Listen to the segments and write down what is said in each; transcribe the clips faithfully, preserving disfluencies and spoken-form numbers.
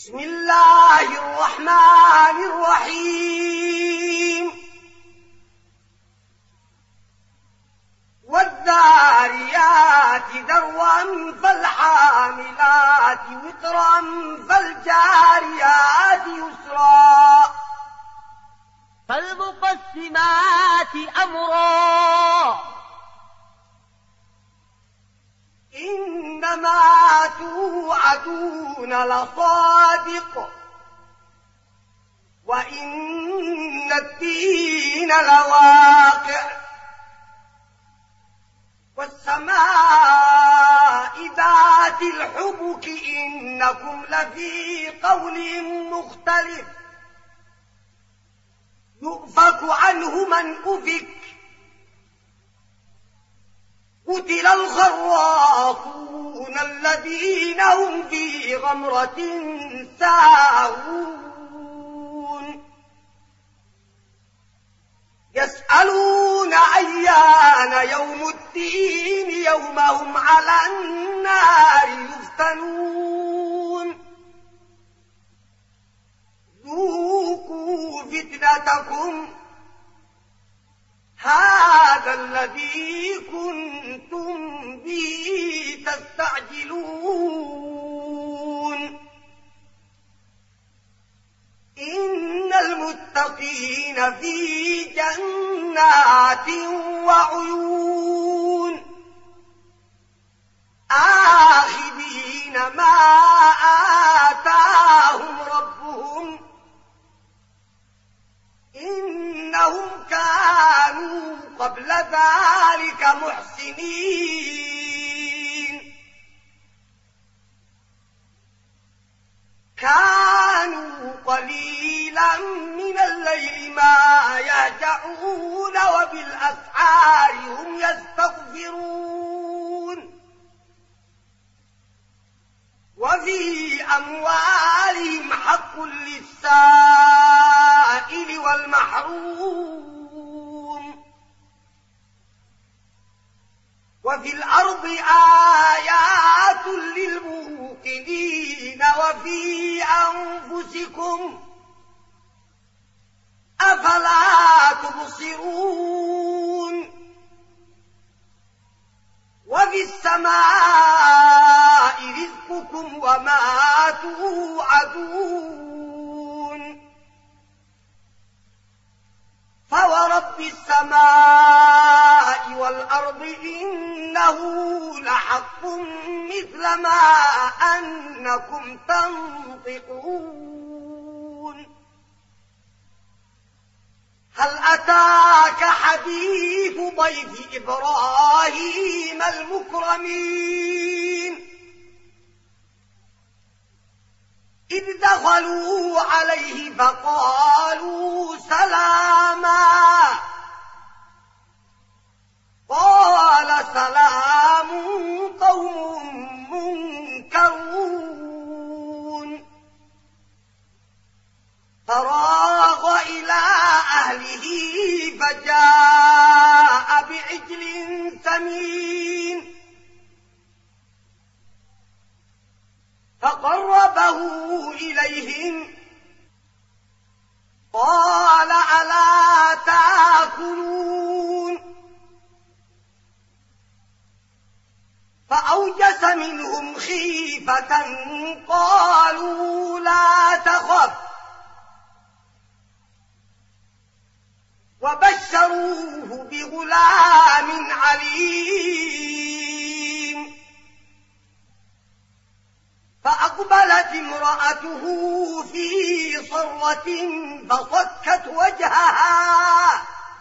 بسم الله الرحمن الرحيم والذاريات ذروا فالحاملات وقرا فالجاريات يسرا فالمقسمات أمرا إنما توعدون لصادق وإن الدين لواقع والسماء ذات الحبك إنكم لفي قول مختلف يؤفك عنه من أفك قتل الخراصون الذين هم في غمرة ساهون يسألون أيان يوم الدين يوم هم على النار يفتنون ذوقوا فتنتكم هذا الذي كنتم به تستعجلون إن المتقين في جنات وعيون آخذين ما آتاهم ربهم إنهم كانوا قبل ذلك محسنين كانوا قليلا من الليل ما يهجعون وبالأسحار هم يستغفرون وفي أموالهم حق للسائل والمحروم وفي الأرض آيات للموقنين وفي أنفسكم أفلا تبصرون وفي السماء رزقكم وما توعدون فورب السماء والأرض إنه لحق مثل ما أنكم تنطقون هل أتاك حديث ضيف إبراهيم المكرمين إذ دخلوا عليه فقالوا سلاما قال سلام قوم منكرون فراغ إلى أهله فجاء بعجل سمين فقربه إليهم قال ألا تأكلون فأوجس منهم خيفة قالوا لا تخف وبشروه بغلام عليم فأقبلت امرأته في صرة فصكت وجهها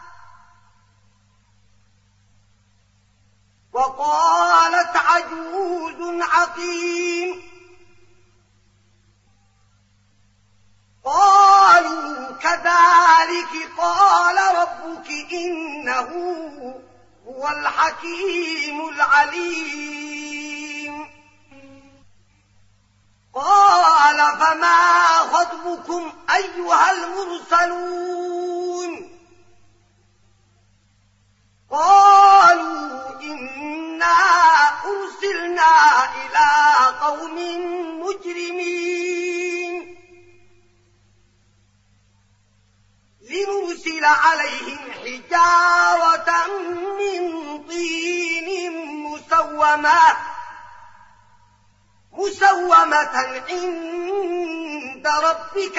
وقالت عجوز عقيم قالوا كذلك قال ربك إنه هو الحكيم العليم قال فما خطبكم أيها المرسلون قالوا إنا أرسلنا إلى قوم مجرمين أرسل عليهم حجارة من طين مسومة مسومة عند ربك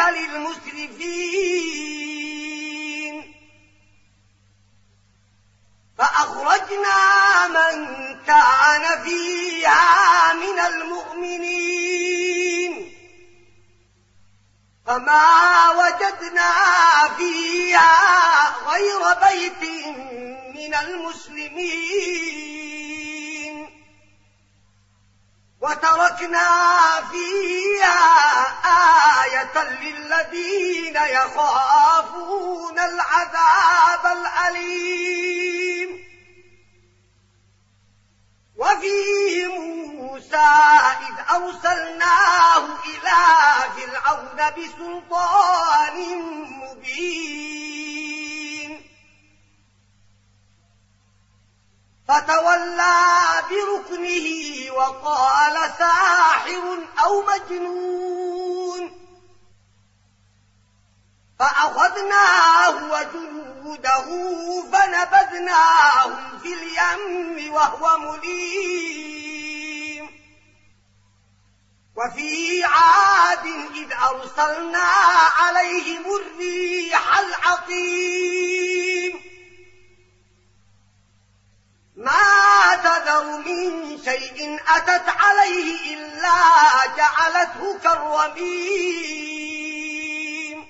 للمسرفين فأخرجنا من كان فيها من المؤمنين فما وجدنا فيها غير بيت من المسلمين وتركنا فيها آية للذين يخافون العذاب الأليم وفي موسى إذ أرسلناه إلى فرعون بسلطان مبين فتولى بركنه وقال ساحر أو مجنون فأخذناه وجنوده فنبذناهم في اليم وهو مليم وفي عاد إذ أرسلنا عليهم الريح العقيم ما تذر من شيء أتت عليه إلا جعلته كالرميم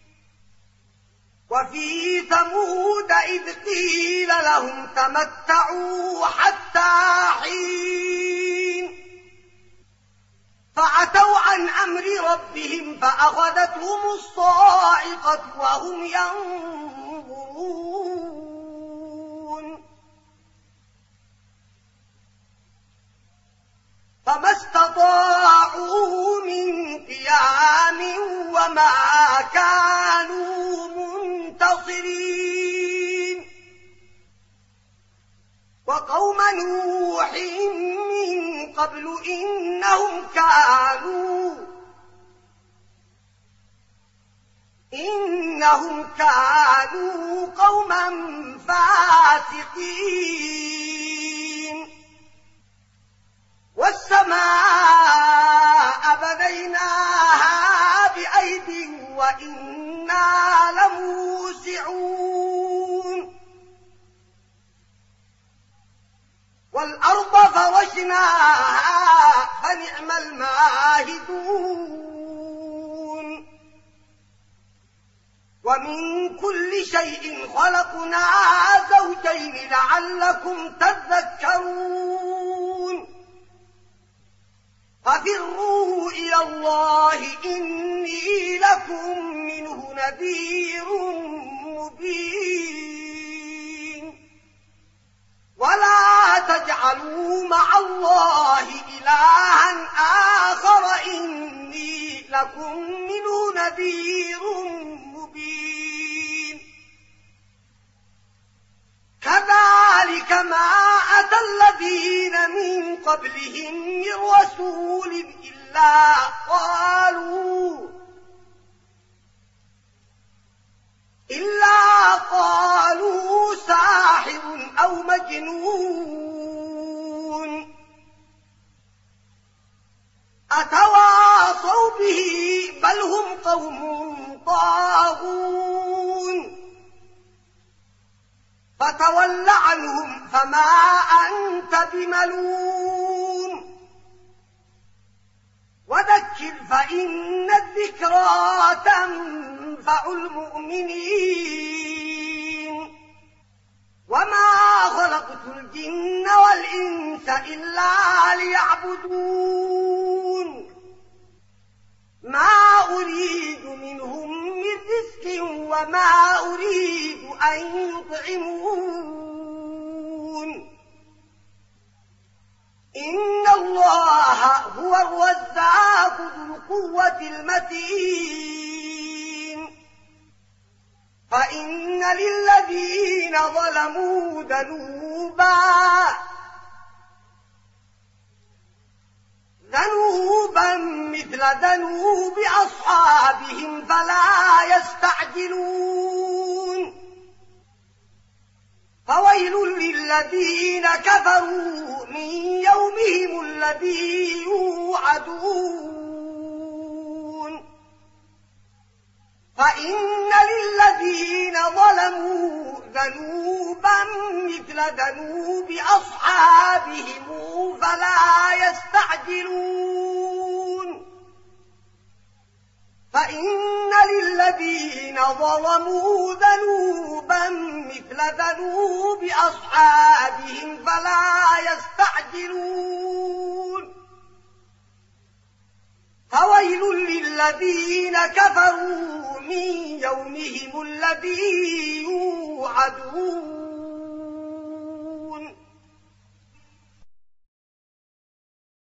وفي ثمود إذ قيل لهم تمتعوا حتى حين فعتوا عن أمر ربهم فأخذتهم الصاعقة وهم ينظرون فما استطاعوا من قيام وما كانوا منتصرين وقوم نوح من قبل إنهم كانوا إنهم كانوا قوما فاسقين والسماء بنيناها بأيد وإنا لموسعون والأرض فرشناها فنعم الماهدون ومن كل شيء خلقنا زوجين لعلكم تذكرون ففروا إلى الله إني لكم منه نذير مبين ولا تجعلوا مع الله إلها آخر إني لكم منه نذير مبين كذلك ما أتى الذين من قبلهم من رسول إلا قالوا إلا قالوا ساحر أو مجنون أتواصوا به بل هم قوم طاغون فتول عنهم فما أنت بملوم وذكر فإن الذكرى تنفع المؤمنين وما خلقت الجن والإنس إلا ليعبدون ما أريد منهم من رزق وما أريد أن يطعمون إن الله هو الرزاق ذو القوة المتين فإن للذين ظلموا ذنوبا ذنوبا مثل ذنوب أصحابهم فلا يستعجلون فويل للذين كفروا من يومهم الذي يوعدون فإن للذين ظلموا ذنوبا مثل ذنوب أصحابهم فلا يستعجلون فإن للذين ظلموا ذنوبا مثل ذنوب أصحابهم فلا يستعجلون فويل للذين كفروا من يومهم الذي يوعدون